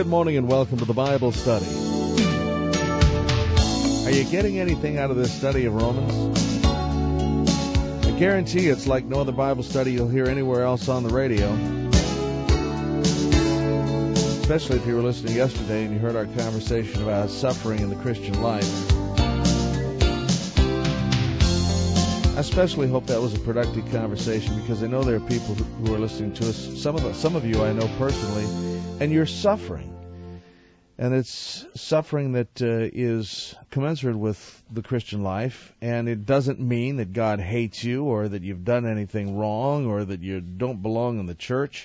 good morning and welcome to the Bible study. Are you getting anything out of this study of Romans? I guarantee it's like no other Bible study you'll hear anywhere else on the radio. Especially if you were listening yesterday and you heard our conversation about suffering in the Christian life. I especially hope that was a productive conversation because I know there are people who are listening to us. Some of you I know personally, and you're suffering. And it's suffering that is commensurate with the Christian life, and it doesn't mean that God hates you or that you've done anything wrong or that you don't belong in the church.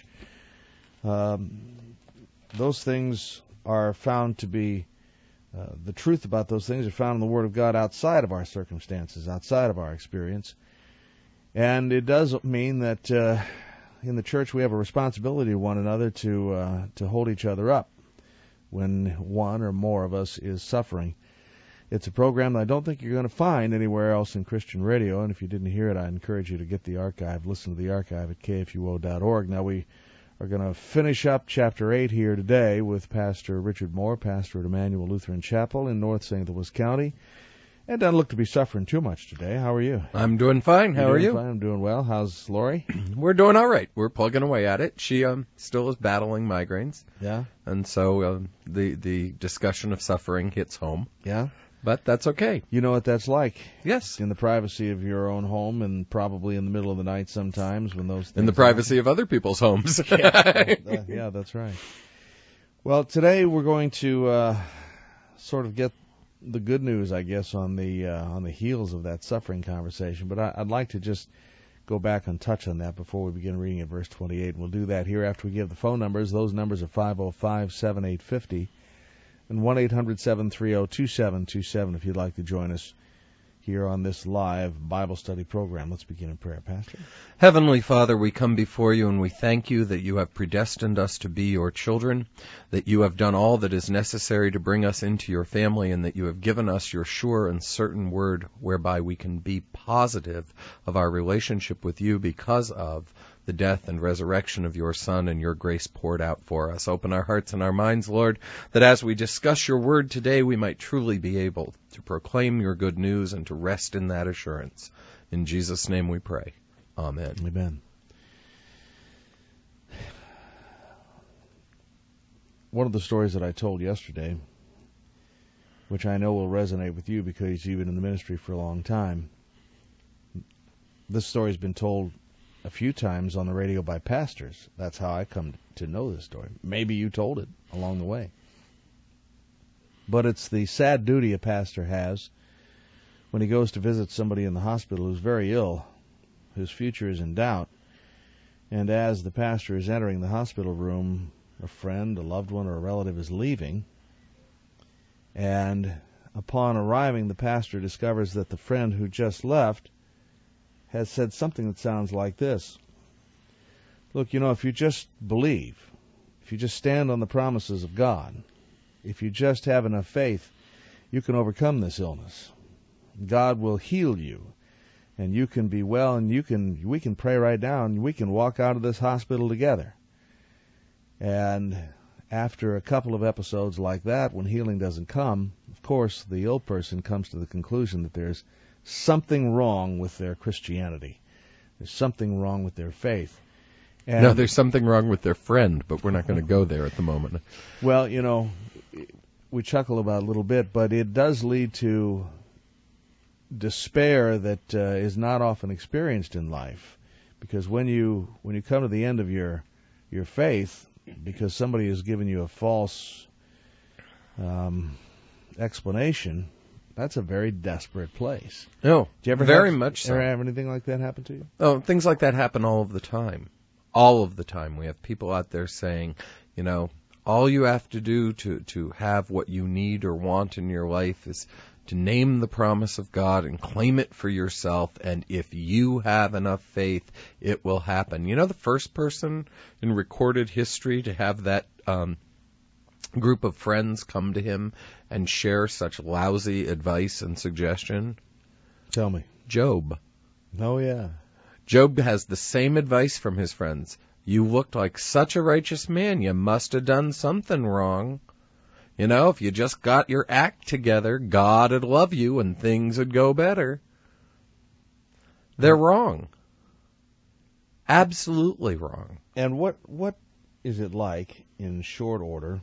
Those things are found to be, the truth about those things are found in the Word of God outside of our circumstances, outside of our experience. And it does mean that in the church we have a responsibility to one another to hold each other up when one or more of us is suffering. It's a program that I don't think you're going to find anywhere else in Christian radio, and if you didn't hear it, I encourage you to get the archive, listen to the archive at kfuo.org. Now, we are going to finish up Chapter 8 here today with Pastor Richard Moore, pastor at Emmanuel Lutheran Chapel in North St. Louis County, and doesn't look to be suffering too much today. How are you? I'm doing fine. How are you? Fine. I'm doing well. How's Lori? We're doing all right. We're plugging away at it. She still is battling migraines. Yeah. And so the discussion of suffering hits home. Yeah. But that's okay. You know what that's like. Yes. In the privacy of your own home and probably in the middle of the night sometimes when those things in the privacy of other people's homes. Yeah, that's right. Well, today we're going to sort of get the good news, I guess, on the heels of that suffering conversation. But I'd like to just go back and touch on that before we begin reading at verse 28. We'll do that here after we give the phone numbers. Those numbers are 505-7850 and 1-800-730-2727 if you'd like to join us here on this live Bible study program. Let's begin in prayer, Pastor. Heavenly Father, we come before you and we thank you that you have predestined us to be your children, that you have done all that is necessary to bring us into your family, and that you have given us your sure and certain word whereby we can be positive of our relationship with you because of the death and resurrection of your Son and your grace poured out for us. Open our hearts and our minds, Lord, that as we discuss your word today, we might truly be able to proclaim your good news and to rest in that assurance. In Jesus' name we pray. Amen. Amen. One of the stories that I told yesterday, which I know will resonate with you because you've been in the ministry for a long time, this story's been told a few times on the radio by pastors. That's how I come to know this story. Maybe you told it along the way. But it's the sad duty a pastor has when he goes to visit somebody in the hospital who's very ill, whose future is in doubt, and as the pastor is entering the hospital room, a friend, a loved one, or a relative is leaving, and upon arriving, the pastor discovers that the friend who just left has said something that sounds like this. Look, if you just believe, if you just stand on the promises of God, if you just have enough faith, you can overcome this illness. God will heal you, and you can be well, and we can pray right now, and we can walk out of this hospital together. And after a couple of episodes like that, when healing doesn't come, of course, the ill person comes to the conclusion that there's something wrong with their Christianity. There's something wrong with their faith. And no, there's something wrong with their friend, but we're not going to go there at the moment. Well, we chuckle about it a little bit, but it does lead to despair that is not often experienced in life. Because when you come to the end of your faith, because somebody has given you a false explanation, that's a very desperate place. No, do you ever very much so. Ever have anything like that happen to you? Oh, things like that happen all of the time. All of the time. We have people out there saying, all you have to do to have what you need or want in your life is to name the promise of God and claim it for yourself, and if you have enough faith, it will happen. The first person in recorded history to have that group of friends come to him and share such lousy advice and suggestion? Tell me. Job. Oh, yeah. Job has the same advice from his friends. You looked like such a righteous man. You must have done something wrong. You know, if you just got your act together, God would love you and things would go better. They're wrong. Absolutely wrong. And what is it like, in short order,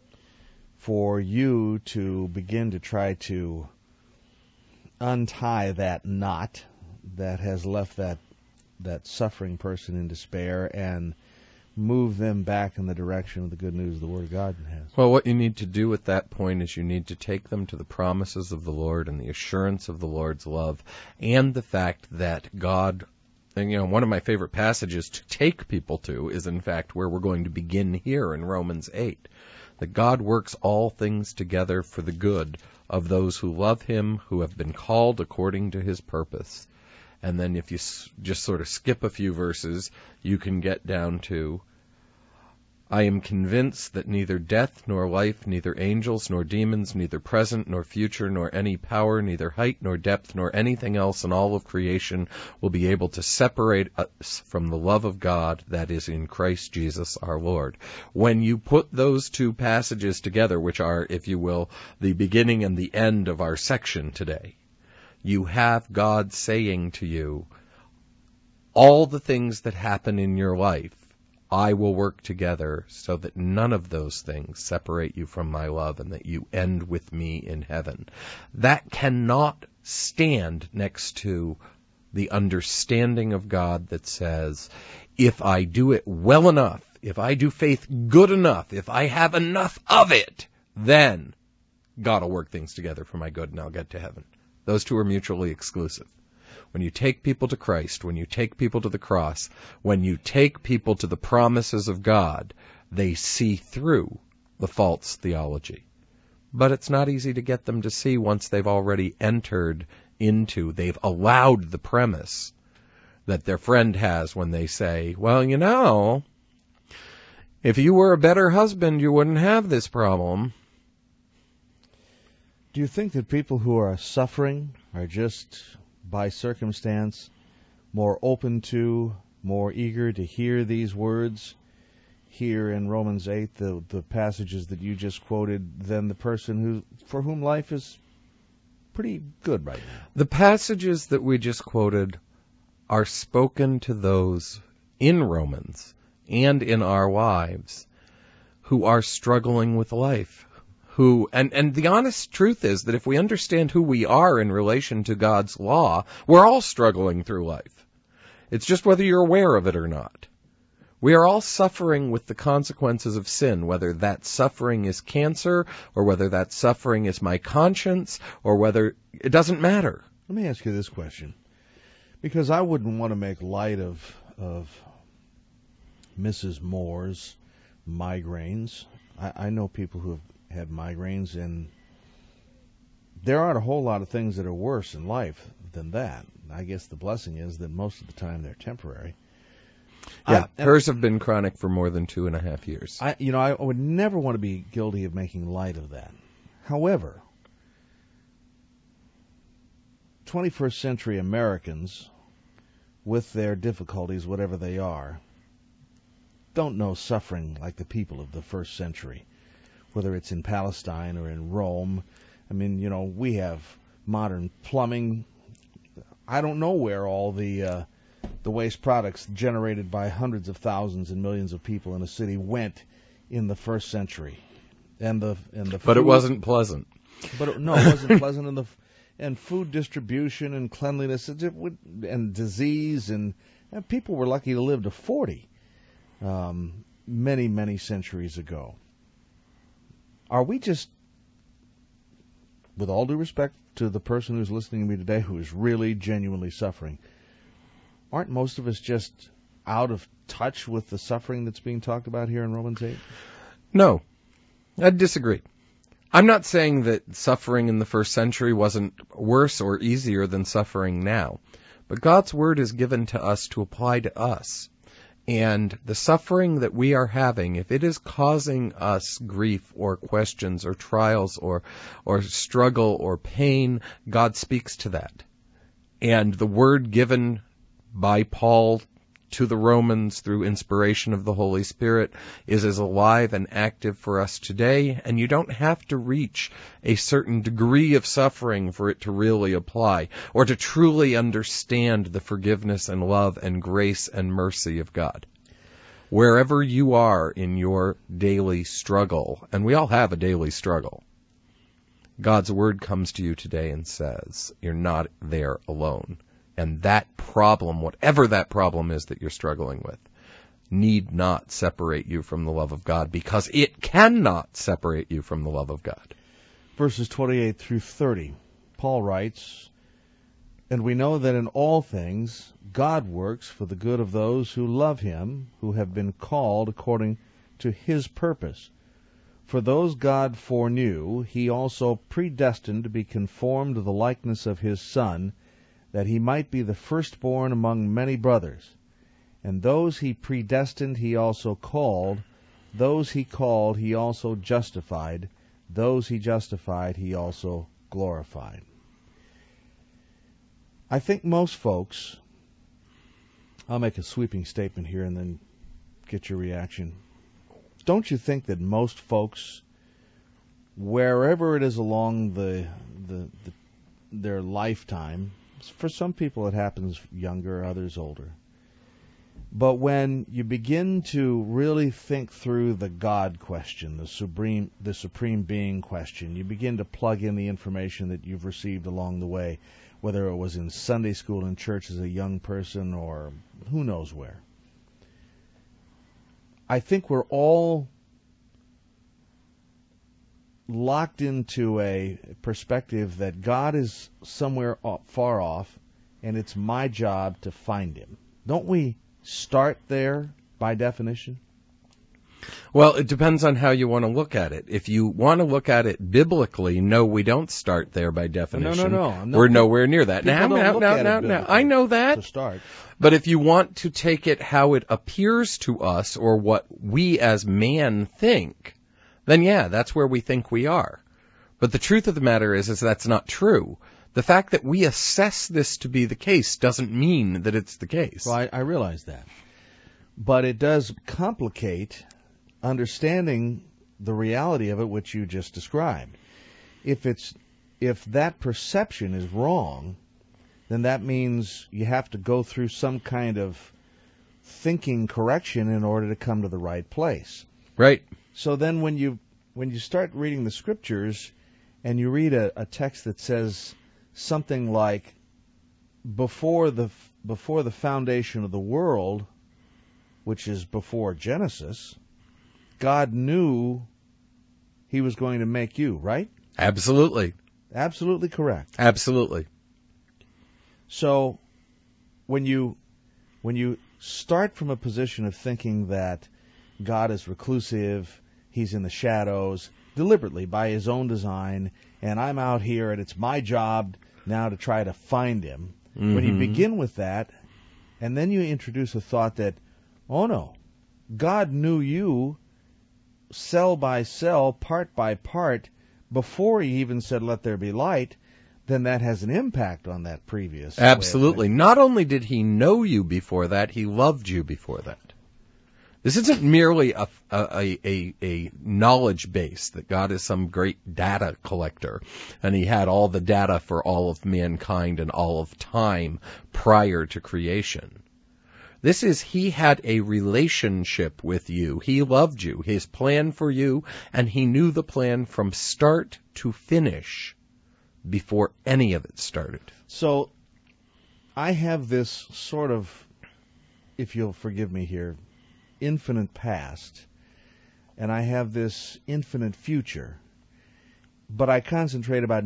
for you to begin to try to untie that knot that has left that suffering person in despair and move them back in the direction of the good news the Word of God has? Well, what you need to do at that point is you need to take them to the promises of the Lord and the assurance of the Lord's love and the fact that God, and you know, one of my favorite passages to take people to is in fact where we're going to begin here in Romans 8, that God works all things together for the good of those who love Him, who have been called according to His purpose. And then if you just sort of skip a few verses, you can get down to, I am convinced that neither death nor life, neither angels nor demons, neither present nor future, nor any power, neither height nor depth, nor anything else in all of creation will be able to separate us from the love of God that is in Christ Jesus our Lord. When you put those two passages together, which are, if you will, the beginning and the end of our section today, you have God saying to you, all the things that happen in your life, I will work together so that none of those things separate you from my love and that you end with me in heaven. That cannot stand next to the understanding of God that says, if I do it well enough, if I do faith good enough, if I have enough of it, then God will work things together for my good and I'll get to heaven. Those two are mutually exclusive. When you take people to Christ, when you take people to the cross, when you take people to the promises of God, they see through the false theology. But it's not easy to get them to see once they've already entered into, they've allowed the premise that their friend has when they say, well, you know, if you were a better husband, you wouldn't have this problem. Do you think that people who are suffering are just, by circumstance, more open to, more eager to hear these words here in Romans 8, the passages that you just quoted, than the person for whom life is pretty good right now? The passages that we just quoted are spoken to those in Romans and in our lives who are struggling with life. And the honest truth is that if we understand who we are in relation to God's law, we're all struggling through life. It's just whether you're aware of it or not. We are all suffering with the consequences of sin, whether that suffering is cancer, or whether that suffering is my conscience, or whether it doesn't matter. Let me ask you this question, because I wouldn't want to make light of Mrs. Moore's migraines. I know people who have had migraines, and there aren't a whole lot of things that are worse in life than that. I guess the blessing is that most of the time they're temporary. Yeah, hers have been chronic for more than 2.5 years. I would never want to be guilty of making light of that. However, 21st century Americans, with their difficulties, whatever they are, don't know suffering like the people of the first century. Whether it's in Palestine or in Rome. I mean, you know, we have modern plumbing. I don't know where all the waste products generated by hundreds of thousands and millions of people in a city went in the first century. But it wasn't pleasant. But it wasn't pleasant. And food distribution and cleanliness and disease and people were lucky to live to 40 many, many centuries ago. Are we just, with all due respect to the person who's listening to me today who is really genuinely suffering, aren't most of us just out of touch with the suffering that's being talked about here in Romans 8? No, I disagree. I'm not saying that suffering in the first century wasn't worse or easier than suffering now, but God's Word is given to us to apply to us. And the suffering that we are having, if it is causing us grief or questions or trials or struggle or pain, God speaks to that. And the word given by Paul to the Romans through inspiration of the Holy Spirit is as alive and active for us today, and you don't have to reach a certain degree of suffering for it to really apply, or to truly understand the forgiveness and love and grace and mercy of God. Wherever you are in your daily struggle, and we all have a daily struggle, God's Word comes to you today and says, you're not there alone. And that problem, whatever that problem is that you're struggling with, need not separate you from the love of God, because it cannot separate you from the love of God. Verses 28 through 30, Paul writes, "And we know that in all things God works for the good of those who love him, who have been called according to his purpose. For those God foreknew, he also predestined to be conformed to the likeness of his Son, that he might be the firstborn among many brothers. And those he predestined he also called, those he called he also justified, those he justified he also glorified." I think most folks, I'll make a sweeping statement here and then get your reaction. Don't you think that most folks, wherever it is along their lifetime, for some people it happens younger, others older, but when you begin to really think through the God question, the supreme being question, you begin to plug in the information that you've received along the way, whether it was in Sunday school, in church as a young person, or who knows where. I think we're all locked into a perspective that God is somewhere far off, and it's my job to find him. Don't we start there by definition? Well, it depends on how you want to look at it. If you want to look at it biblically, no, we don't start there by definition. No. We're nowhere near that. Now, I know that. To start. But if you want to take it how it appears to us, or what we as man think, then yeah, that's where we think we are. But the truth of the matter is that's not true. The fact that we assess this to be the case doesn't mean that it's the case. Well, I realize that. But it does complicate understanding the reality of it, which you just described. If that perception is wrong, then that means you have to go through some kind of thinking correction in order to come to the right place. Right. So then when you start reading the Scriptures and you read a text that says something like, before the foundation of the world, which is before Genesis, God knew he was going to make you, right? Absolutely. Absolutely correct. Absolutely. So when you start from a position of thinking that God is reclusive, he's in the shadows, deliberately by his own design, and I'm out here and it's my job now to try to find him, when you begin with that, and then you introduce a thought that, oh no, God knew you cell by cell, part by part, before he even said, let there be light, then that has an impact on that previous. Absolutely. Not only did he know you before that, he loved you before that. This isn't merely a knowledge base, that God is some great data collector, and he had all the data for all of mankind and all of time prior to creation. This is, he had a relationship with you. He loved you, his plan for you, and he knew the plan from start to finish before any of it started. So I have this sort of, if you'll forgive me here, infinite past, and I have this infinite future, but I concentrate about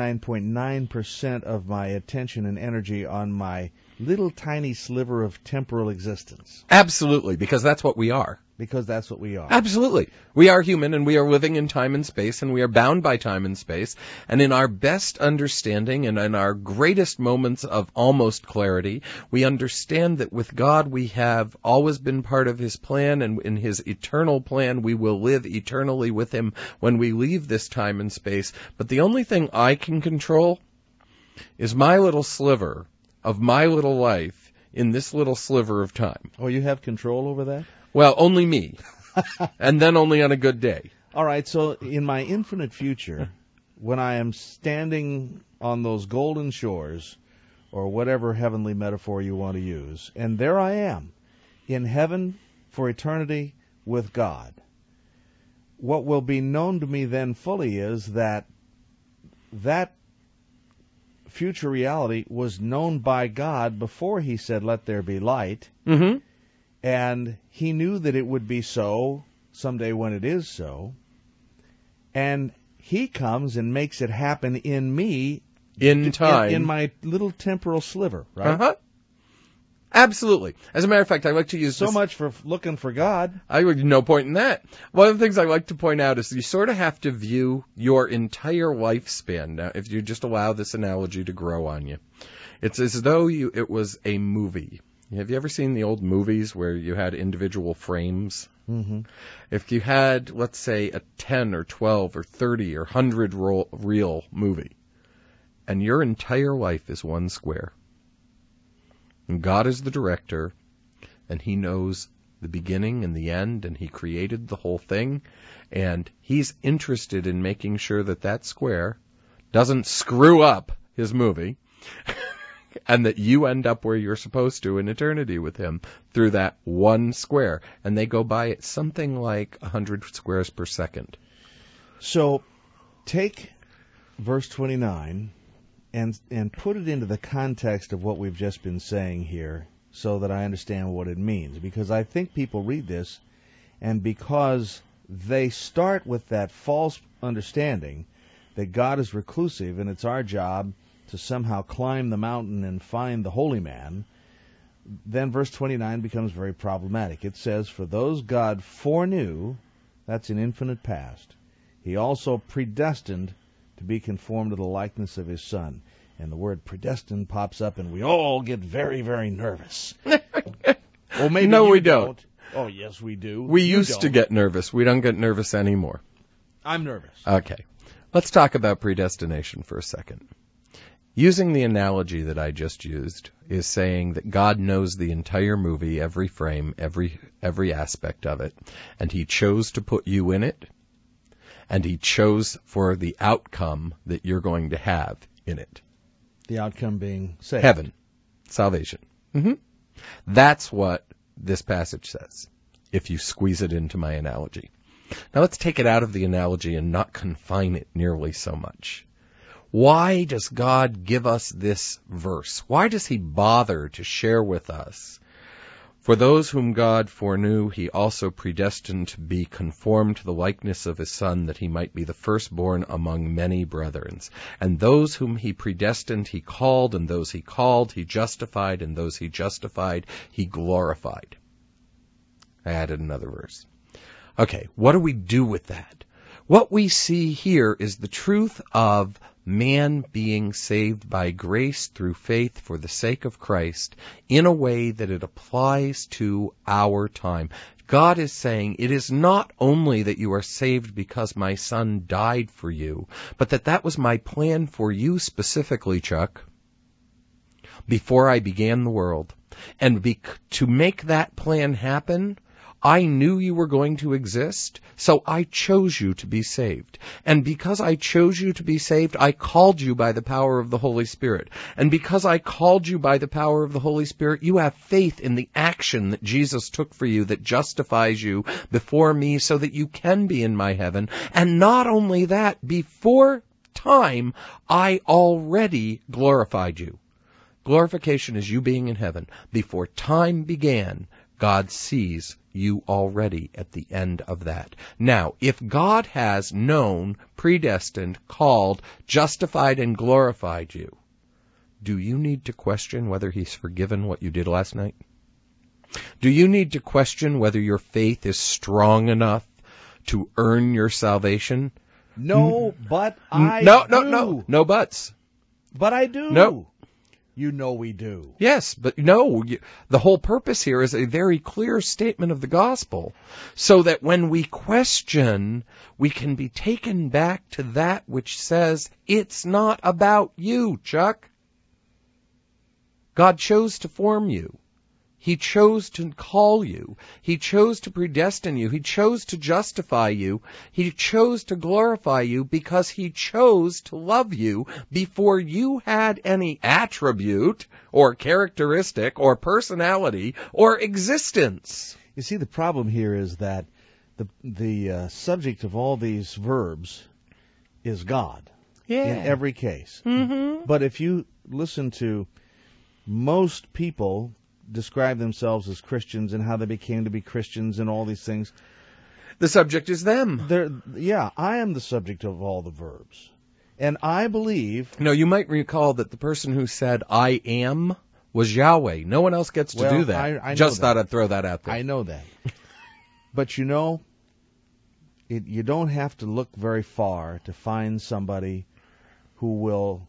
99.9% of my attention and energy on my little tiny sliver of temporal existence. Absolutely, because that's what we are. Because that's what we are. Absolutely. We are human, and we are living in time and space, and we are bound by time and space. And in our best understanding and in our greatest moments of almost clarity, we understand that with God we have always been part of his plan, and in his eternal plan we will live eternally with him when we leave this time and space. But the only thing I can control is my little sliver of my little life in this little sliver of time. Oh, you have control over that? Well, only me. And then only on a good day. All right, so in my infinite future, when I am standing on those golden shores, or whatever heavenly metaphor you want to use, and there I am, in heaven for eternity with God, what will be known to me then fully is that future reality was known by God before he said, "Let there be light." Mm-hmm. And he knew that it would be so someday when it is so. And he comes and makes it happen in me. In time. In my little temporal sliver, right? Uh-huh. Absolutely. As a matter of fact, I like to use so much for looking for God. I would no point in that. One of the things I like to point out is you sort of have to view your entire lifespan. Now, if you just allow this analogy to grow on you, it's as though it was a movie. Have you ever seen the old movies where you had individual frames? Mm-hmm. If you had, let's say, a 10 or 12 or 30 or 100 reel movie, and your entire life is one square, and God is the director, and he knows the beginning and the end, and he created the whole thing, and he's interested in making sure that that square doesn't screw up his movie, and that you end up where you're supposed to in eternity with him through that one square. And they go by at something like 100 squares per second. So take verse 29 and put it into the context of what we've just been saying here so that I understand what it means. Because I think people read this, and because they start with that false understanding that God is reclusive and it's our job to somehow climb the mountain and find the holy man, then verse 29 becomes very problematic. It says, "For those God foreknew," that's in infinite past, "he also predestined to be conformed to the likeness of his Son." And the word predestined pops up, and we all get very, very nervous. Well, maybe no, we don't. Oh, yes, we do. We used to get nervous. We don't get nervous anymore. I'm nervous. Okay. Let's talk about predestination for a second. Using the analogy that I just used is saying that God knows the entire movie, every frame, every aspect of it, and he chose to put you in it, and he chose for the outcome that you're going to have in it. The outcome being saved. Heaven. Salvation. Mm-hmm. That's what this passage says, if you squeeze it into my analogy. Now let's take it out of the analogy and not confine it nearly so much. Why does God give us this verse? Why does he bother to share with us? "For those whom God foreknew, he also predestined to be conformed to the likeness of his Son, that he might be the firstborn among many brethren. And those whom he predestined, he called, and those he called, he justified, and those he justified, he glorified." I added another verse. Okay, what do we do with that? What we see here is the truth of man being saved by grace through faith for the sake of Christ in a way that it applies to our time. God is saying, it is not only that you are saved because my Son died for you, but that was my plan for you specifically, Chuck, before I began the world. And to make that plan happen, I knew you were going to exist, so I chose you to be saved. And because I chose you to be saved, I called you by the power of the Holy Spirit. And because I called you by the power of the Holy Spirit, you have faith in the action that Jesus took for you that justifies you before me so that you can be in my heaven. And not only that, before time, I already glorified you. Glorification is you being in heaven. Before time began, God sees you already at the end of that. Now, if God has known, predestined, called, justified, and glorified you, do you need to question whether he's forgiven what you did last night? Do you need to question whether your faith is strong enough to earn your salvation? No, but I do. No buts. But I do. No. You know we do. Yes, but no, the whole purpose here is a very clear statement of the gospel, so that when we question, we can be taken back to that which says, it's not about you, Chuck. God chose to form you. He chose to call you. He chose to predestine you. He chose to justify you. He chose to glorify you because he chose to love you before you had any attribute or characteristic or personality or existence. You see, the problem here is that the subject of all these verbs is God in every case. Mm-hmm. But if you listen to most people describe themselves as Christians and how they became to be Christians and all these things, the subject is them. I am the subject of all the verbs. And I believe... No, you might recall that the person who said, I am, was Yahweh. No one else gets to do that. I Just know thought that. I'd throw that out there. I know that. But you know, you don't have to look very far to find somebody who will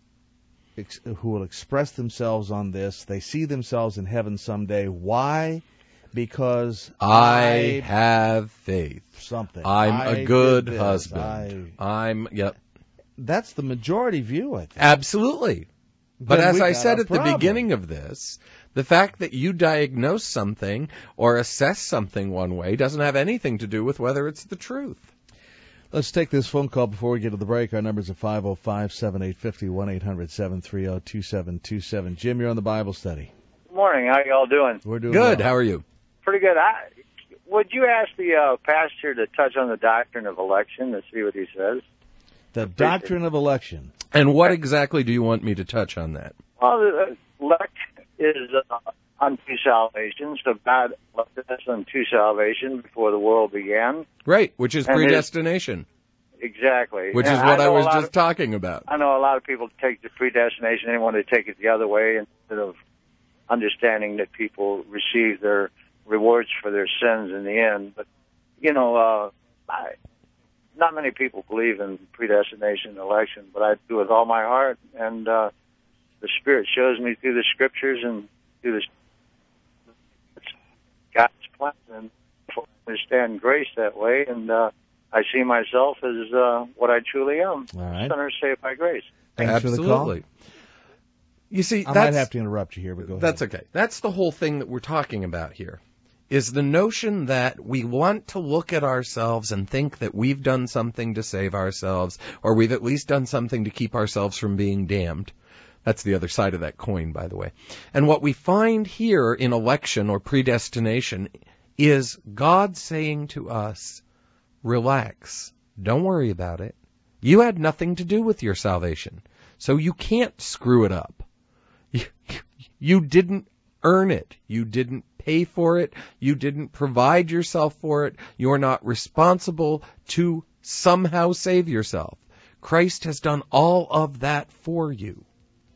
express themselves on this. They see themselves in heaven someday. Why? Because I have faith. Something. I'm a good husband. Yep. That's the majority view, I think. Absolutely. But Then as we I got said a at the problem. beginning of this, the fact that you diagnose something or assess something one way doesn't have anything to do with whether it's the truth. Let's take this phone call before we get to the break. Our number's at 505-7850, 1-800-730-2727. Jim, you're on the Bible study. Good morning. How y'all doing? We're doing Good. well. How are you? Pretty good. Would you ask the pastor to touch on the doctrine of election and see what he says? The doctrine of election. And what exactly do you want me to touch on that? Well, the elect is unto salvation, so God elected us unto salvation before the world began. Right, which is And predestination. Exactly. Which is And what I know was a lot just of- talking about. I know a lot of people take the predestination, they want to take it the other way instead of understanding that people receive their rewards for their sins in the end. But, not many people believe in predestination and election, but I do with all my heart, and the Spirit shows me through the Scriptures and through God's plan, and I understand grace that way, and I see myself as what I truly am, All right. sinner saved by grace. Thanks for the call. Absolutely. You see, I might have to interrupt you here, but go ahead. That's okay. That's the whole thing that we're talking about here, is the notion that we want to look at ourselves and think that we've done something to save ourselves, or we've at least done something to keep ourselves from being damned. That's the other side of that coin, by the way. And what we find here in election or predestination is God saying to us, relax, don't worry about it. You had nothing to do with your salvation, so you can't screw it up. You didn't earn it. You didn't pay for it. You didn't provide yourself for it. You're not responsible to somehow save yourself. Christ has done all of that for you.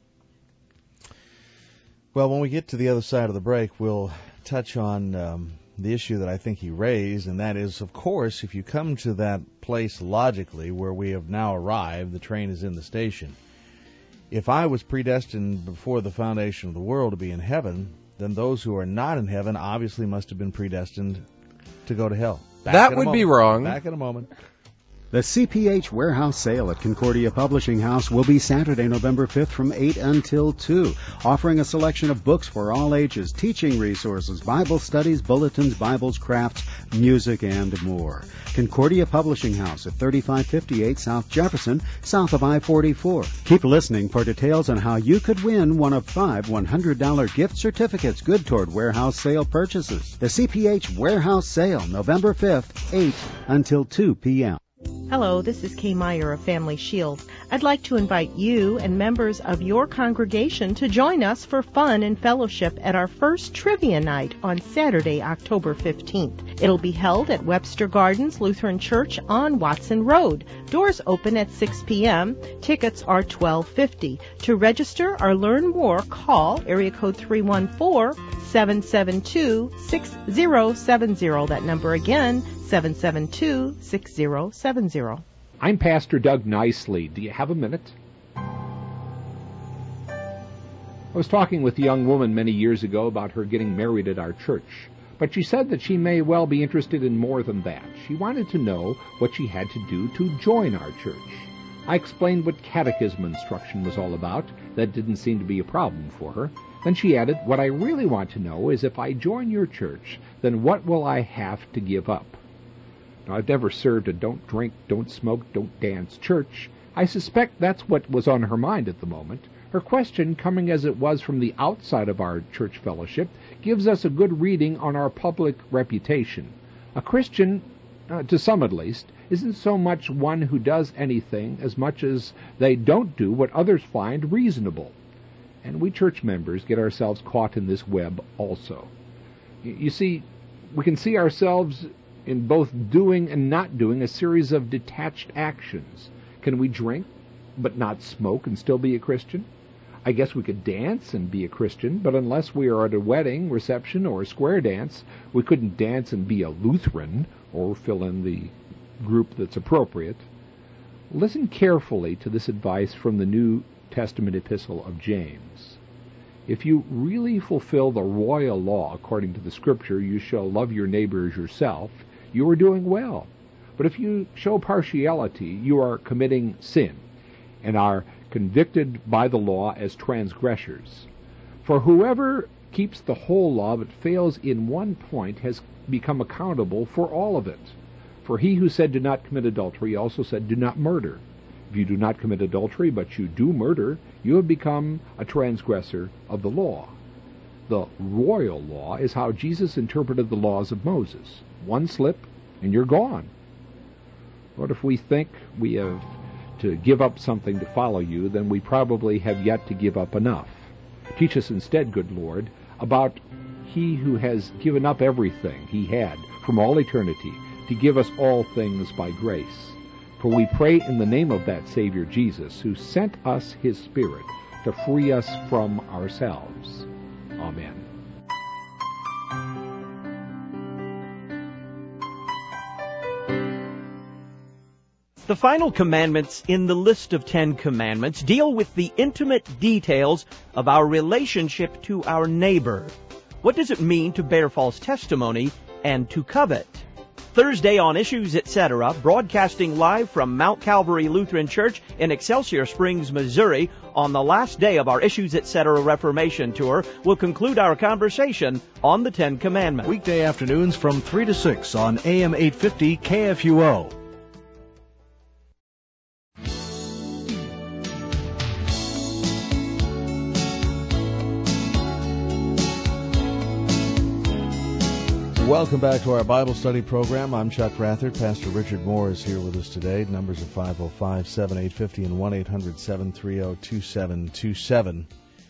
Well, when we get to the other side of the break, we'll touch on the issue that I think he raised, and that is, of course, if you come to that place logically where we have now arrived, the train is in the station. If I was predestined before the foundation of the world to be in heaven, then those who are not in heaven obviously must have been predestined to go to hell. That would be wrong. Back in a moment. The CPH Warehouse Sale at Concordia Publishing House will be Saturday, November 5th from 8 until 2, offering a selection of books for all ages, teaching resources, Bible studies, bulletins, Bibles, crafts, music, and more. Concordia Publishing House at 3558 South Jefferson, south of I-44. Keep listening for details on how you could win one of 5 $100 gift certificates good toward warehouse sale purchases. The CPH Warehouse Sale, November 5th, 8 until 2 p.m. Hello, this is Kay Meyer of Family Shield. I'd like to invite you and members of your congregation to join us for fun and fellowship at our first trivia night on Saturday, October 15th. It'll be held at Webster Gardens Lutheran Church on Watson Road. Doors open at 6 p.m. Tickets are $12.50. To register or learn more, call area code 314-772-6070. That number again, 772-6070. I'm Pastor Doug Nicely. Do you have a minute? I was talking with a young woman many years ago about her getting married at our church, but she said that she may well be interested in more than that. She wanted to know what she had to do to join our church. I explained what catechism instruction was all about. That didn't seem to be a problem for her. Then she added, what I really want to know is if I join your church, then what will I have to give up? Now, I've never served a don't drink, don't smoke, don't dance church. I suspect that's what was on her mind at the moment. Her question, coming as it was from the outside of our church fellowship, gives us a good reading on our public reputation. A Christian, to some at least, isn't so much one who does anything as much as they don't do what others find reasonable. And we church members get ourselves caught in this web also. You see, we can see ourselves in both doing and not doing a series of detached actions. Can we drink but not smoke and still be a Christian? I guess we could dance and be a Christian, but unless we are at a wedding, reception, or a square dance, we couldn't dance and be a Lutheran or fill in the group that's appropriate. Listen carefully to this advice from the New Testament epistle of James. If you really fulfill the royal law according to the Scripture, you shall love your neighbor as yourself, you are doing well. But if you show partiality, you are committing sin, and are convicted by the law as transgressors. For whoever keeps the whole law but fails in one point has become accountable for all of it. For he who said, do not commit adultery, also said, do not murder. If you do not commit adultery, but you do murder, you have become a transgressor of the law. The royal law is how Jesus interpreted the laws of Moses. One slip, and you're gone. What if we think we have to give up something to follow you, then we probably have yet to give up enough. Teach us instead, good Lord, about he who has given up everything he had from all eternity to give us all things by grace. For we pray in the name of that Savior Jesus, who sent us his Spirit to free us from ourselves. Amen. The final commandments in the list of 10 commandments deal with the intimate details of our relationship to our neighbor. What does it mean to bear false testimony and to covet? Thursday on Issues Etc., broadcasting live from Mount Calvary Lutheran Church in Excelsior Springs, Missouri, on the last day of our Issues Etc. Reformation Tour, we'll conclude our conversation on the 10 Commandments. Weekday afternoons from 3 to 6 on AM 850 KFUO. Welcome back to our Bible study program. I'm Chuck Rathert. Pastor Richard Moore is here with us today. Numbers are 505-7850 and 1-800-730-2727.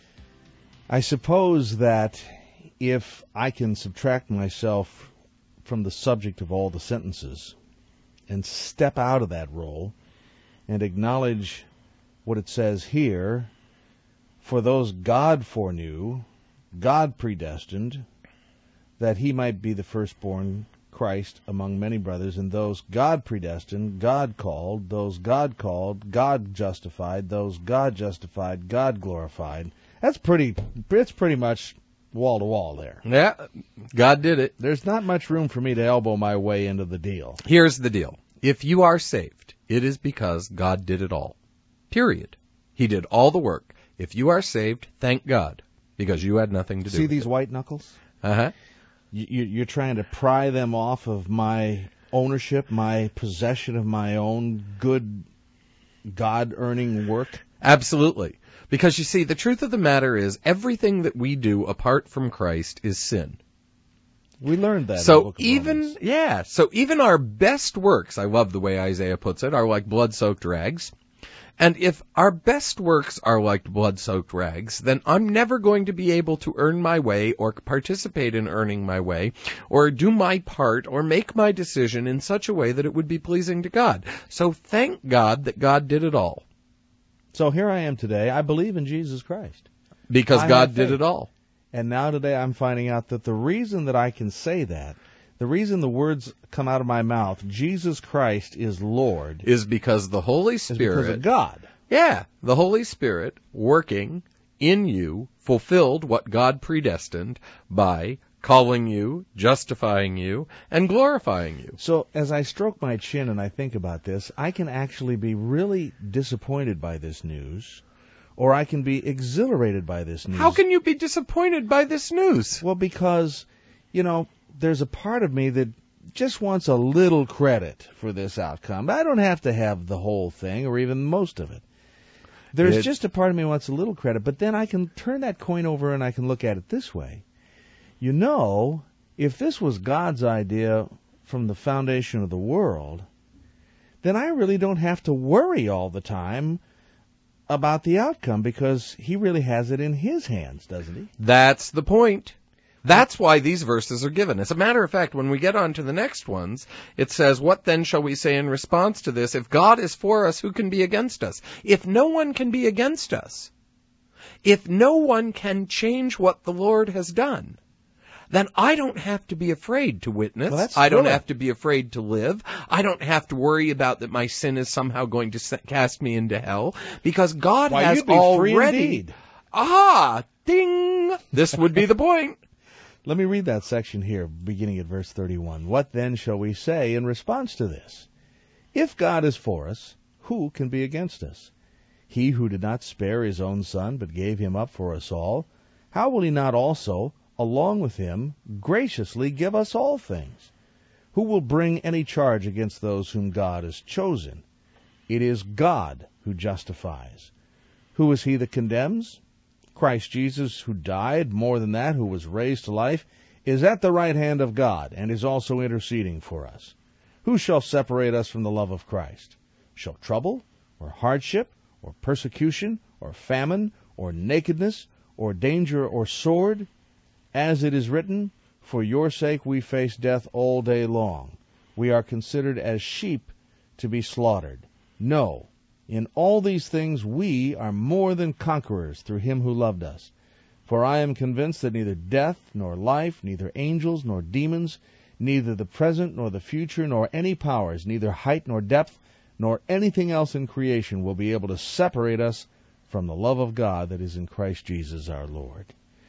I suppose that if I can subtract myself from the subject of all the sentences and step out of that role and acknowledge what it says here, for those God foreknew, God predestined, that he might be the firstborn Christ among many brothers, and those God predestined, God called, those God called, God justified, those God justified, God glorified. It's pretty much wall to wall there. Yeah, God did it. There's not much room for me to elbow my way into the deal. Here's the deal. If you are saved, it is because God did it all. Period. He did all the work. If you are saved, thank God, because you had nothing to do with it. See these white knuckles? Uh-huh. You're trying to pry them off of my ownership, my possession of my own good God-earning work? Absolutely. Because you see, the truth of the matter is everything that we do apart from Christ is sin. We learned that in the So book of Romans. so even our best works, I love the way Isaiah puts it, are like blood-soaked rags. And if our best works are like blood-soaked rags, then I'm never going to be able to earn my way or participate in earning my way or do my part or make my decision in such a way that it would be pleasing to God. So thank God that God did it all. So here I am today. I believe in Jesus Christ. Because I God have did faith. it all. And now today I'm finding out that the reason that I can say that, the reason the words come out of my mouth, Jesus Christ is Lord, Is because the Holy is Spirit... because of God. Yeah, the Holy Spirit working in you fulfilled what God predestined by calling you, justifying you, and glorifying you. So as I stroke my chin and I think about this, I can actually be really disappointed by this news, or I can be exhilarated by this news. How can you be disappointed by this news? Well, because, there's a part of me that just wants a little credit for this outcome. I don't have to have the whole thing or even most of it. There's just a part of me that wants a little credit, but then I can turn that coin over and I can look at it this way. If this was God's idea from the foundation of the world, then I really don't have to worry all the time about the outcome because he really has it in his hands, doesn't he? That's the point. That's why these verses are given. As a matter of fact, when we get on to the next ones, it says, "What then shall we say in response to this? If God is for us, who can be against us?" If no one can be against us, if no one can change what the Lord has done, then I don't have to be afraid to witness. Well, I don't have to be afraid to live. I don't have to worry about that my sin is somehow going to cast me into hell, because God has you'd be already... free indeed. Ah, ding! This would be the point. Let me read that section here, beginning at verse 31. "What then shall we say in response to this? If God is for us, who can be against us? He who did not spare his own Son, but gave him up for us all, how will he not also, along with him, graciously give us all things? Who will bring any charge against those whom God has chosen? It is God who justifies. Who is he that condemns? Christ Jesus, who died, more than that, who was raised to life, is at the right hand of God, and is also interceding for us. Who shall separate us from the love of Christ? Shall trouble, or hardship, or persecution, or famine, or nakedness, or danger, or sword? As it is written, for your sake we face death all day long. We are considered as sheep to be slaughtered. No, in all these things we are more than conquerors through him who loved us. For I am convinced that neither death, nor life, neither angels, nor demons, neither the present, nor the future, nor any powers, neither height, nor depth, nor anything else in creation will be able to separate us from the love of God that is in Christ Jesus our Lord."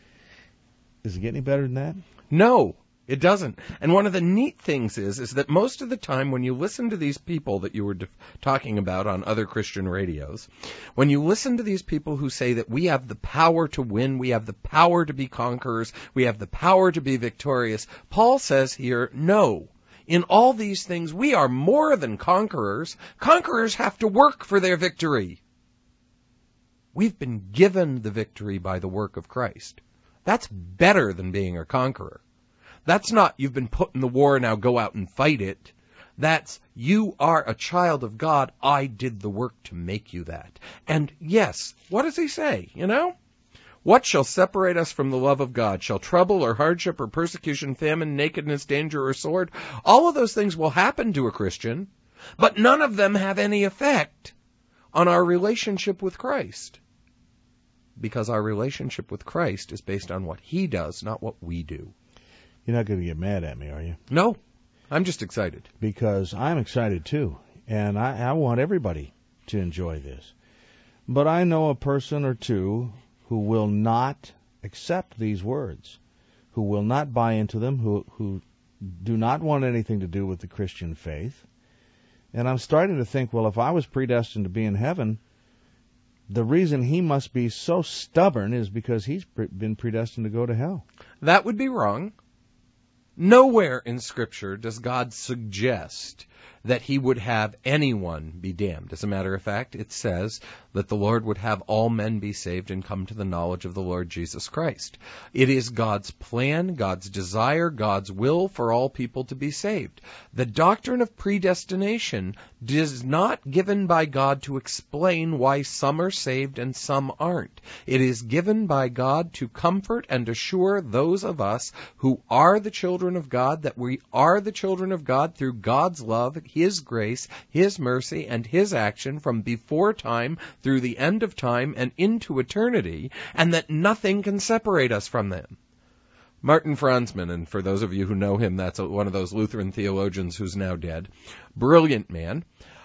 Does it get any better than that? No, it doesn't. And one of the neat things is that most of the time when you listen to these people that you were talking about on other Christian radios, when you listen to these people who say that we have the power to win, we have the power to be conquerors, we have the power to be victorious, Paul says here, no. In all these things, we are more than conquerors. Conquerors have to work for their victory. We've been given the victory by the work of Christ. That's better than being a conqueror. That's not, you've been put in the war, now go out and fight it. That's, you are a child of God. I did the work to make you that. And yes, what does he say, What shall separate us from the love of God? Shall trouble or hardship or persecution, famine, nakedness, danger, or sword? All of those things will happen to a Christian, but none of them have any effect on our relationship with Christ. Because our relationship with Christ is based on what he does, not what we do. You're not going to get mad at me, are you? No, I'm just excited. Because I'm excited too, and I want everybody to enjoy this. But I know a person or two who will not accept these words, who will not buy into them, who do not want anything to do with the Christian faith. And I'm starting to think, well, if I was predestined to be in heaven, the reason he must be so stubborn is because he's been predestined to go to hell. That would be wrong. Nowhere in Scripture does God suggest that he would have anyone be damned. As a matter of fact, it says that the Lord would have all men be saved and come to the knowledge of the Lord Jesus Christ. It is God's plan, God's desire, God's will for all people to be saved. The doctrine of predestination is not given by God to explain why some are saved and some aren't. It is given by God to comfort and assure those of us who are the children of God that we are the children of God through God's love, his grace, his mercy, and his action from before time through the end of time and into eternity, and that nothing can separate us from them. Martin Franzmann, and for those of you who know him, that's one of those Lutheran theologians who's now dead, brilliant man,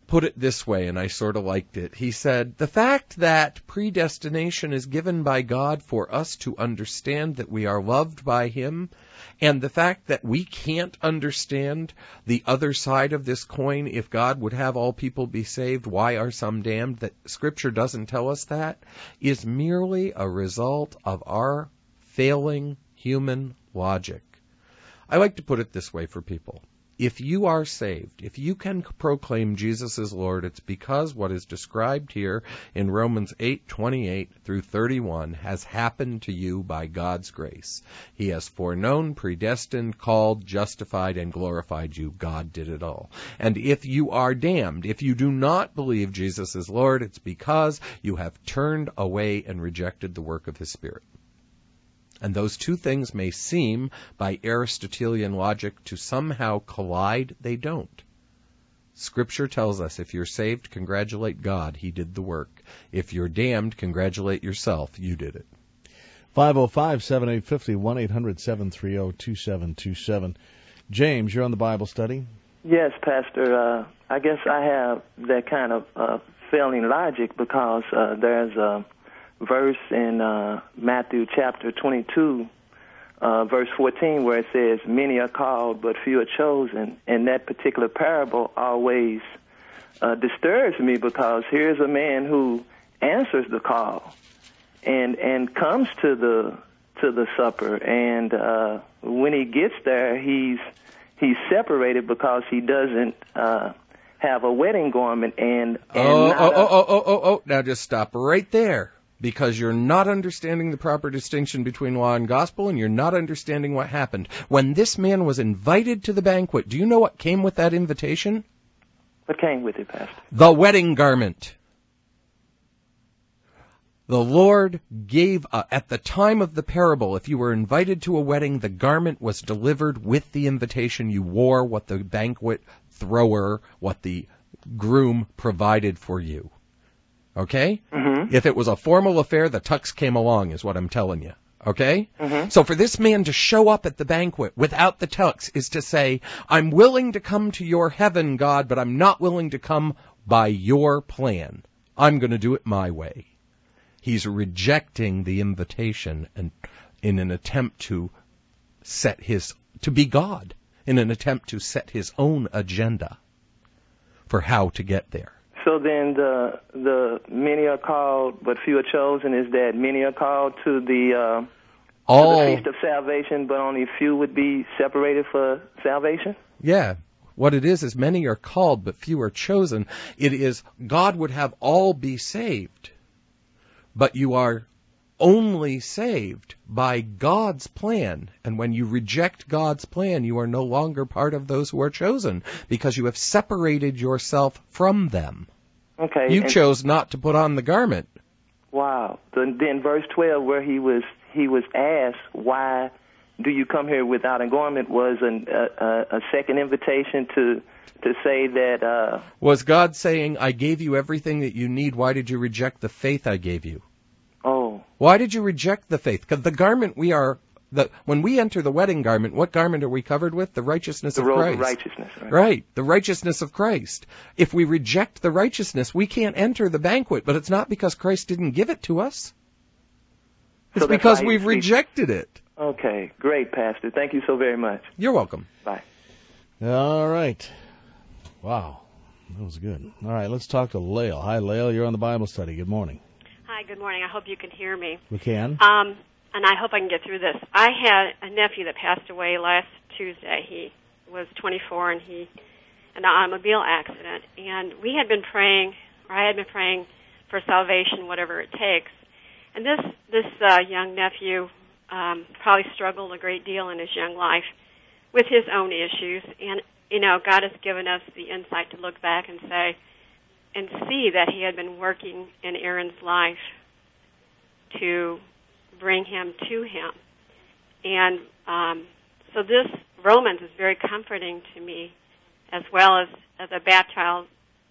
put it this way, and I sort of liked it. He said, the fact that predestination is given by God for us to understand that we are loved by Him, and the fact that we can't understand the other side of this coin, if God would have all people be saved, why are some damned, that Scripture doesn't tell us that, is merely a result of our failing human logic. I like to put it this way for people. If you are saved, if you can proclaim Jesus is Lord, it's because what is described here in Romans 8:28 through 31 has happened to you by God's grace. He has foreknown, predestined, called, justified, and glorified you. God did it all. And if you are damned, if you do not believe Jesus is Lord, it's because you have turned away and rejected the work of His Spirit. And those two things may seem, by Aristotelian logic, to somehow collide. They don't. Scripture tells us if you're saved, congratulate God. He did the work. If you're damned, congratulate yourself. You did it. 505-7850, 1-800-730-2727. James, you're on the Bible study. Yes, Pastor. I guess I have that kind of failing logic because there's a verse in Matthew chapter 22, verse 14, where it says, many are called, but few are chosen. And that particular parable always disturbs me because here's a man who answers the call and comes to the supper. And when he gets there, he's separated because he doesn't have a wedding garment. Now just stop right there. Because you're not understanding the proper distinction between law and gospel, and you're not understanding what happened. When this man was invited to the banquet, do you know what came with that invitation? What came with it, Pastor? The wedding garment. The Lord gave, at the time of the parable, if you were invited to a wedding, the garment was delivered with the invitation. You wore what the banquet thrower, what the groom provided for you. Okay? Mm-hmm. If it was a formal affair, the tux came along, is what I'm telling you. Okay? Mm-hmm. So for this man to show up at the banquet without the tux is to say, I'm willing to come to your heaven, God, but I'm not willing to come by your plan. I'm going to do it my way. He's rejecting the invitation and in an attempt to to be God, in an attempt to set his own agenda for how to get there. So then the many are called, but few are chosen, is that many are called to the Feast of Salvation, but only few would be separated for salvation? Yeah. What it is many are called, but few are chosen. It is God would have all be saved, but you are only saved by God's plan. And when you reject God's plan, you are no longer part of those who are chosen because you have separated yourself from them. Okay. You chose not to put on the garment. Wow. Then verse 12, where he was asked, why do you come here without a garment, was a second invitation to say that... Was God saying, I gave you everything that you need, why did you reject the faith I gave you? Oh. Why did you reject the faith? Because the garment when we enter the wedding garment, what garment are we covered with? The righteousness of Christ. The robe of righteousness. Right, the righteousness of Christ. If we reject the righteousness, we can't enter the banquet, but it's not because Christ didn't give it to us. It's because we've rejected it. Okay, great, Pastor. Thank you so very much. You're welcome. Bye. All right. Wow, that was good. All right, let's talk to Lael. Hi, Lael. You're on the Bible study. Good morning. Hi, good morning. I hope you can hear me. We can. And I hope I can get through this. I had a nephew that passed away last Tuesday. He was 24, and he had an automobile accident. And we had been praying, or I had been praying for salvation, whatever it takes. And this young nephew probably struggled a great deal in his young life with his own issues. And, God has given us the insight to look back and say, and see that he had been working in Aaron's life to bring him to him. And so this Romans is very comforting to me, as well as a baptized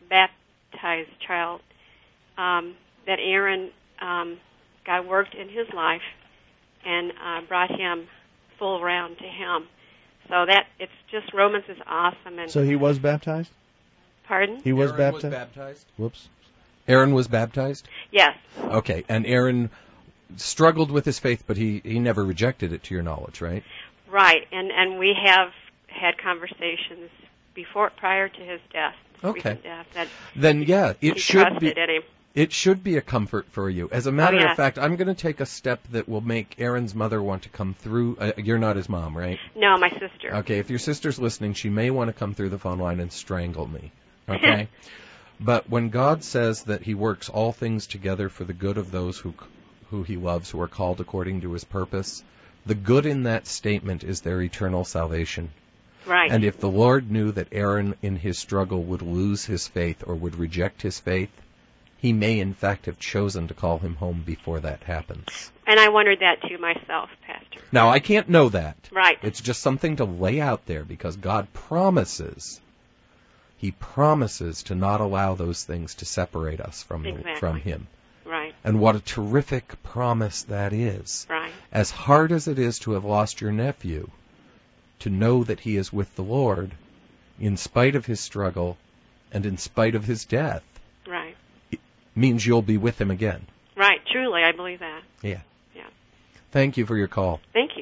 child, that Aaron, God worked in his life and brought him full round to him. So that it's just, Romans is awesome. And so he was baptized? Pardon? He was Aaron baptized? was baptized? Whoops. Aaron was baptized? Yes. Okay, and Aaron struggled with his faith, but he never rejected it, to your knowledge, right? Right, and we have had conversations prior to his death. Okay. Recent death, that Then yeah, he it should trusted be. in him. It should be a comfort for you. As a matter yeah. of fact, I'm going to take a step that will make Aaron's mother want to come through. You're not his mom, right? No, my sister. Okay, if your sister's listening, she may want to come through the phone line and strangle me. Okay? But when God says that he works all things together for the good of those who he loves, who are called according to his purpose, the good in that statement is their eternal salvation. Right. And if the Lord knew that Aaron in his struggle would lose his faith or would reject his faith, he may in fact have chosen to call him home before that happens. And I wondered that too myself, Pastor. Now, I can't know that. Right. It's just something to lay out there because God promises. He promises to not allow those things to separate us from him. Right. And what a terrific promise that is. Right. As hard as it is to have lost your nephew, to know that he is with the Lord in spite of his struggle and in spite of his death. Right. Means you'll be with him again. Right, truly, I believe that. Yeah. Yeah. Thank you for your call. Thank you.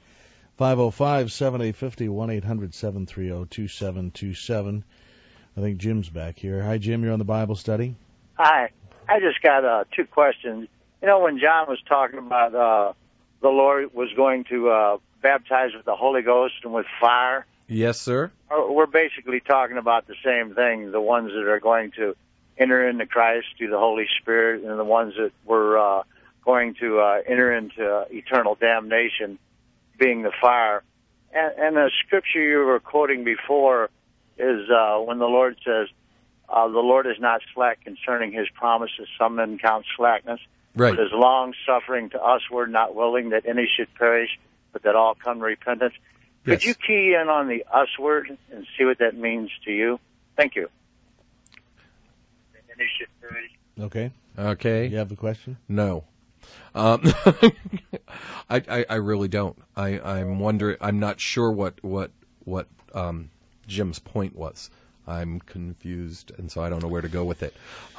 505-7850, 1-800-730-2727. I think Jim's back here. Hi, Jim, you're on the Bible study. Hi. I just got two questions. You know, when John was talking about the Lord was going to baptize with the Holy Ghost and with fire, Yes, sir. we're basically talking about the same thing, the ones that are going to enter into Christ through the Holy Spirit, and the ones that were going to enter into eternal damnation, being the fire. And the scripture you were quoting before is when the Lord says, the Lord is not slack concerning his promises, some men count slackness, Right. but is long-suffering to usward, not willing that any should perish, but that all come to repentance. Yes. Could you key in on the usward and see what that means to you? Thank you. Any should perish. Okay. Okay. You have the question? No. I really don't. I'm wondering. I'm not sure what Jim's point was. I'm confused, and so I don't know where to go with it.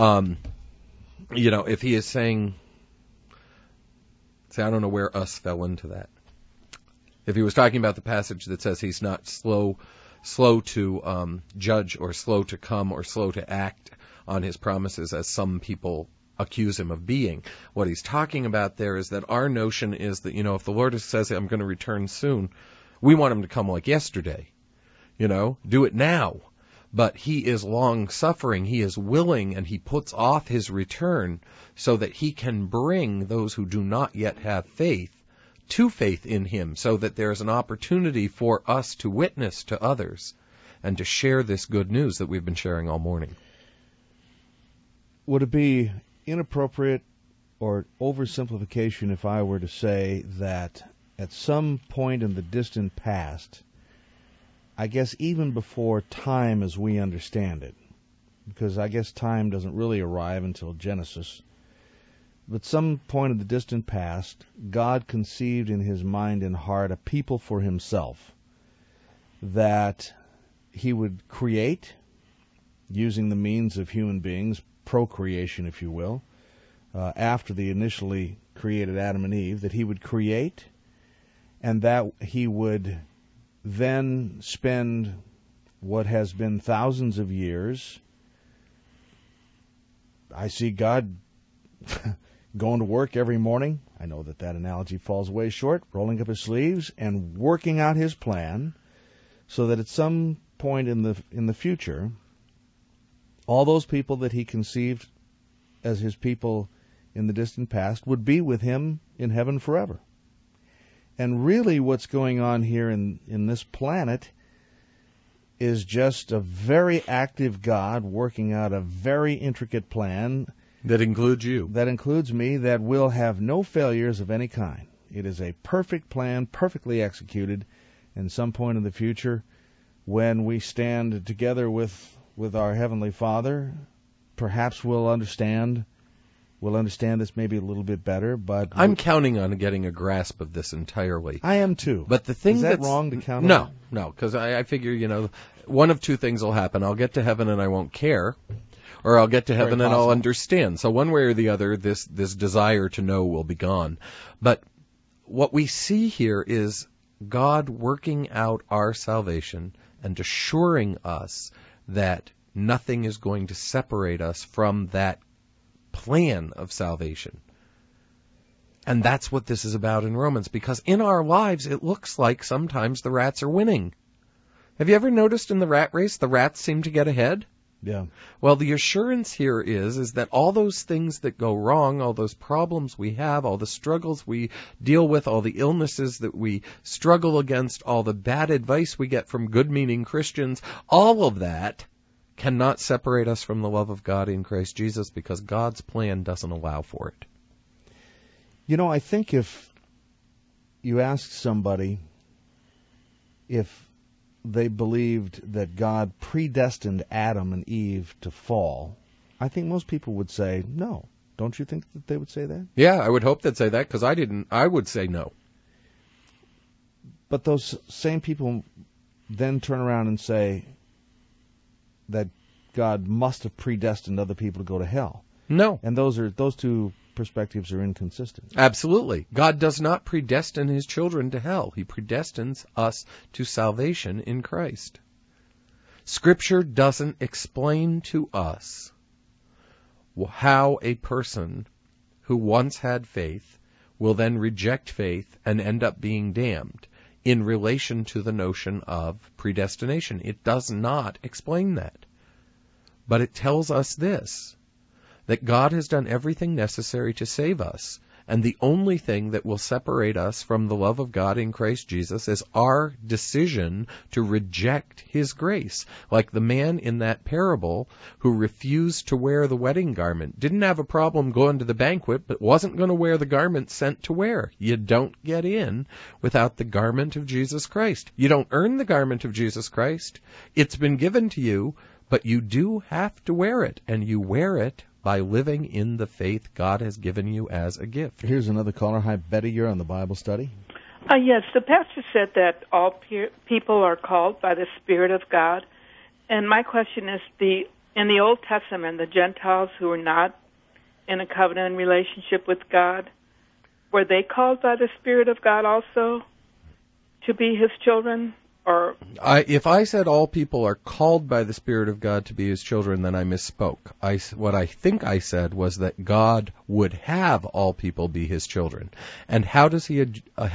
If he is saying, I don't know where us fell into that. If he was talking about the passage that says he's not slow to judge or slow to come or slow to act on his promises as some people accuse him of being. What he's talking about there is that our notion is that, if the Lord says, I'm going to return soon, we want him to come like yesterday. Do it now. But he is long-suffering, he is willing, and he puts off his return so that he can bring those who do not yet have faith to faith in him, so that there's an opportunity for us to witness to others and to share this good news that we've been sharing all morning. Would it be inappropriate or oversimplification if I were to say that at some point in the distant past, I guess even before time as we understand it, because I guess time doesn't really arrive until Genesis, but some point in the distant past, God conceived in his mind and heart a people for himself that he would create using the means of human beings, procreation, if you will, after the initially created Adam and Eve, that he would create and that he would then spend what has been thousands of years. I see God going to work every morning. I know that analogy falls way short, rolling up his sleeves and working out his plan so that at some point in the future, all those people that he conceived as his people in the distant past would be with him in heaven forever. And really what's going on here in this planet is just a very active God working out a very intricate plan. That includes you. That includes me, that will have no failures of any kind. It is a perfect plan, perfectly executed, and some point in the future, when we stand together with our Heavenly Father, perhaps we'll understand this maybe a little bit better, but I'm counting on getting a grasp of this entirely. I am too. But the thing is that wrong to count on? No, because I figure, one of two things will happen. I'll get to heaven and I won't care, or I'll get to heaven and I'll understand. So one way or the other, this desire to know will be gone. But what we see here is God working out our salvation and assuring us that nothing is going to separate us from that plan of salvation. And that's what this is about in Romans, because in our lives it looks like sometimes the rats are winning. Have you ever noticed in the rat race the rats seem to get ahead? Yeah. Well, the assurance here is that all those things that go wrong, all those problems we have, all the struggles we deal with, all the illnesses that we struggle against, all the bad advice we get from good-meaning Christians, all of that cannot separate us from the love of God in Christ Jesus, because God's plan doesn't allow for it. You know, I think if you ask somebody if they believed that God predestined Adam and Eve to fall, I think most people would say no. Don't you think that they would say that? Yeah, I would hope they'd say that, because I would say no. But those same people then turn around and say that God must have predestined other people to go to hell. No. And those two perspectives are inconsistent. Absolutely. God does not predestine his children to hell. He predestines us to salvation in Christ. Scripture doesn't explain to us how a person who once had faith will then reject faith and end up being damned in relation to the notion of predestination. It does not explain that. But it tells us this, that God has done everything necessary to save us, and the only thing that will separate us from the love of God in Christ Jesus is our decision to reject his grace. Like the man in that parable who refused to wear the wedding garment, didn't have a problem going to the banquet, but wasn't going to wear the garment sent to wear. You don't get in without the garment of Jesus Christ. You don't earn the garment of Jesus Christ. It's been given to you, but you do have to wear it, and you wear it by living in the faith God has given you as a gift. Here's another caller. Hi, Betty. You're on the Bible study. Yes, the pastor said that all people are called by the Spirit of God. And my question is, in the Old Testament, the Gentiles who were not in a covenant relationship with God, were they called by the Spirit of God also to be his children? Or if I said all people are called by the Spirit of God to be his children, then I misspoke. What I think I said was that God would have all people be his children. And how does he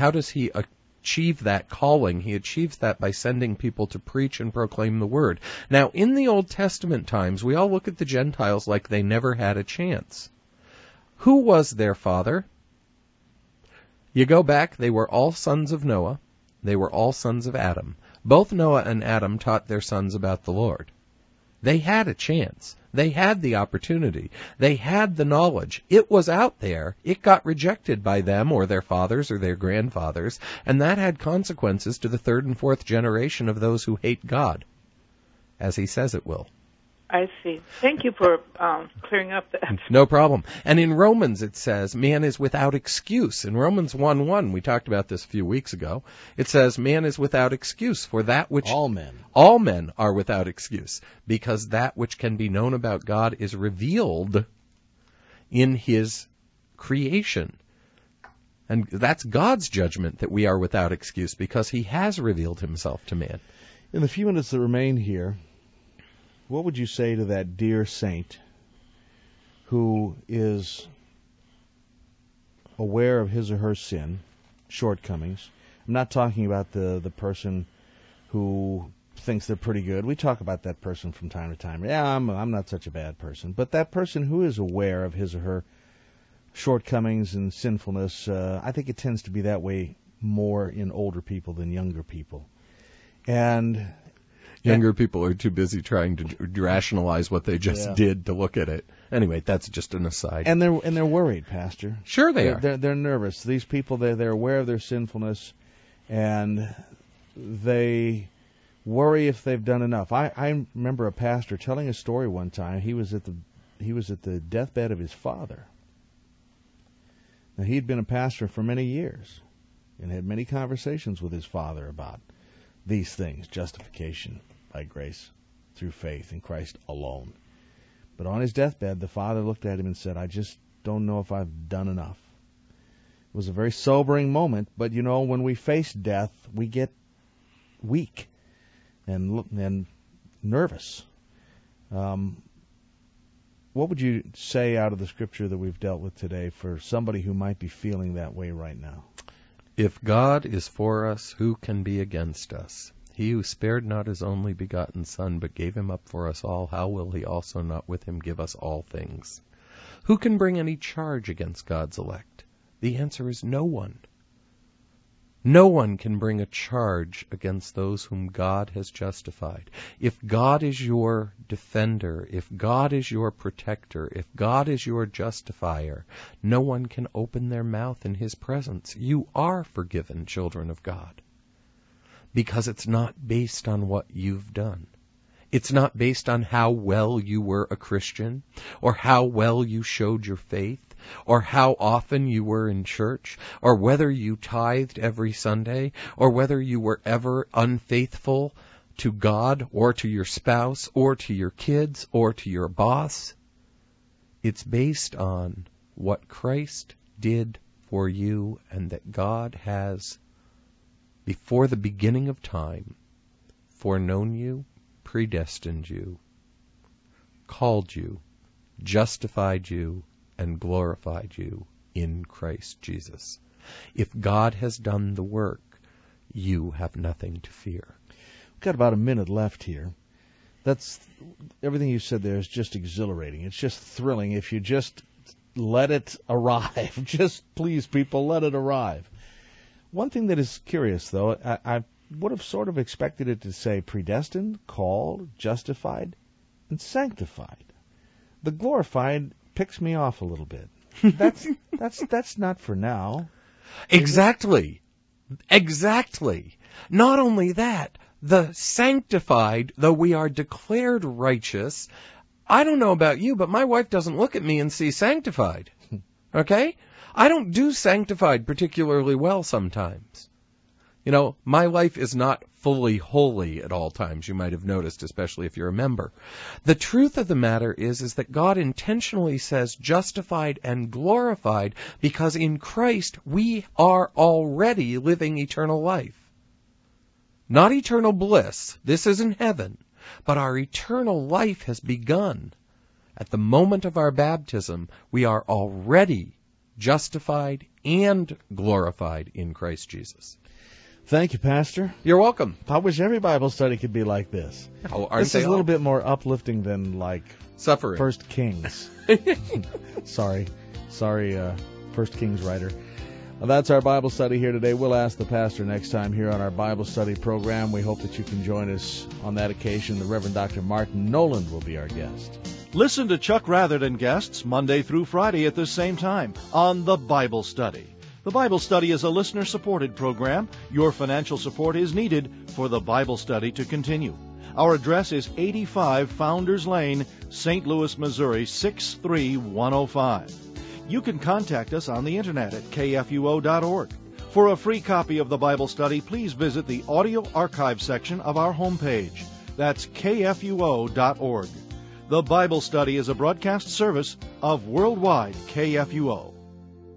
achieve that calling? He achieves that by sending people to preach and proclaim the word. Now, in the Old Testament times, we all look at the Gentiles like they never had a chance. Who was their father? You go back, they were all sons of Noah. They were all sons of Adam. Both Noah and Adam taught their sons about the Lord. They had a chance. They had the opportunity. They had the knowledge. It was out there. It got rejected by them or their fathers or their grandfathers, and that had consequences to the third and fourth generation of those who hate God, as he says it will. I see. Thank you for clearing up that. No problem. And in Romans it says man is without excuse. In Romans 1:1, we talked about this a few weeks ago, it says man is without excuse for that which... All men are without excuse, because that which can be known about God is revealed in his creation. And that's God's judgment that we are without excuse, because he has revealed himself to man. In the few minutes that remain here, what would you say to that dear saint who is aware of his or her sin, shortcomings? I'm not talking about the person who thinks they're pretty good. We talk about that person from time to time. Yeah, I'm not such a bad person. But that person who is aware of his or her shortcomings and sinfulness, I think it tends to be that way more in older people than younger people. And younger people are too busy trying to rationalize what they just did to look at it. Anyway, that's just an aside. And they're worried, Pastor. Sure they are. They're nervous. These people, they're aware of their sinfulness, and they worry if they've done enough. I remember a pastor telling a story one time. He was at the deathbed of his father. Now, he'd been a pastor for many years and had many conversations with his father about these things, justification, by grace through faith in Christ alone. But on his deathbed, the Father looked at him and said, I just don't know if I've done enough. It was a very sobering moment, but you know, when we face death, we get weak and nervous. What would you say out of the scripture that we've dealt with today for somebody who might be feeling that way right now? If God is for us, who can be against us? He who spared not his only begotten Son, but gave him up for us all, how will he also not with him give us all things? Who can bring any charge against God's elect? The answer is no one. No one can bring a charge against those whom God has justified. If God is your defender, if God is your protector, if God is your justifier, no one can open their mouth in his presence. You are forgiven, children of God, because it's not based on what you've done. It's not based on how well you were a Christian, or how well you showed your faith, or how often you were in church, or whether you tithed every Sunday, or whether you were ever unfaithful to God, or to your spouse, or to your kids, or to your boss. It's based on what Christ did for you, and that God has, before the beginning of time, foreknown you, predestined you, called you, justified you, and glorified you in Christ Jesus. If God has done the work, you have nothing to fear. We've got about a minute left here. That's everything you said there is just exhilarating. It's just thrilling if you just let it arrive. Just please, people, let it arrive. One thing that is curious, though, I would have sort of expected it to say predestined, called, justified, and sanctified. The glorified picks me off a little bit. That's not for now. Exactly. Not only that, the sanctified, though we are declared righteous, I don't know about you, but my wife doesn't look at me and see sanctified. Okay? I don't do sanctified particularly well sometimes. You know, my life is not fully holy at all times, you might have noticed, especially if you're a member. The truth of the matter is that God intentionally says justified and glorified because in Christ we are already living eternal life. Not eternal bliss. This isn't heaven. But our eternal life has begun. At the moment of our baptism, we are already justified and glorified in Christ Jesus. Thank you, Pastor. You're welcome. I wish every Bible study could be like this. Oh, aren't this is a little bit more uplifting than, like, suffering. First Kings. Sorry, First Kings writer. Well, that's our Bible study here today. We'll ask the pastor next time here on our Bible study program. We hope that you can join us on that occasion. The Reverend Dr. Martin Noland will be our guest. Listen to Chuck Rather and guests Monday through Friday at this same time on the Bible Study. The Bible Study is a listener-supported program. Your financial support is needed for the Bible Study to continue. Our address is 85 Founders Lane, St. Louis, Missouri, 63105. You can contact us on the Internet at kfuo.org. For a free copy of the Bible Study, please visit the audio archive section of our homepage. That's kfuo.org. The Bible Study is a broadcast service of Worldwide KFUO.